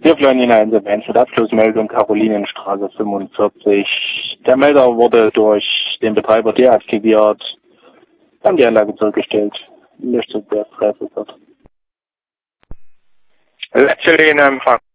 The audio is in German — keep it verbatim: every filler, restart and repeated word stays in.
Wir bleiben in einer Abschlussmeldung Karolinenstraße fünfundvierzig. Der Melder wurde durch den Betreiber deaktiviert, dann die Anlage zurückgestellt. Löschzug der Fresse wird. Letzte Linie Empfang.